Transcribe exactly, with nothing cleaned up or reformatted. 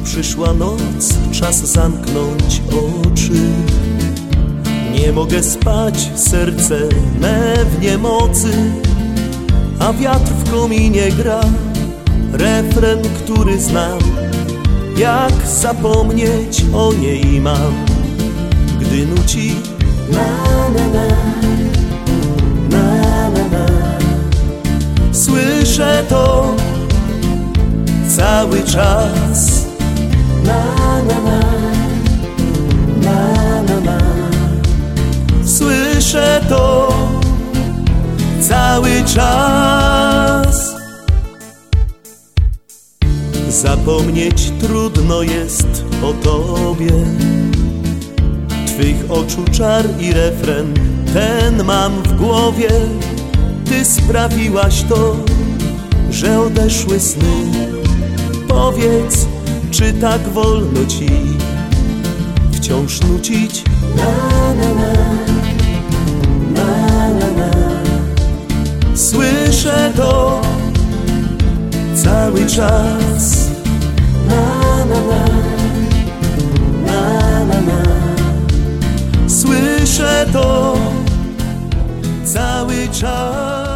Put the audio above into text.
Przyszła noc, czas zamknąć oczy. Nie mogę spać, serce me w niemocy, a wiatr w kominie gra refren, który znam. Jak zapomnieć o niej mam, gdy nuci na na na, na na na. Słyszę to cały czas. Na na na, na na na. Słyszę to cały czas. Zapomnieć trudno jest o Tobie, Twych oczu czar i refren ten mam w głowie. Ty sprawiłaś to, że odeszły sny. Powiedz, czy tak wolno Ci wciąż nucić na na na, na na na. Słyszę to cały czas. Na na na, na na na. Słyszę to cały czas.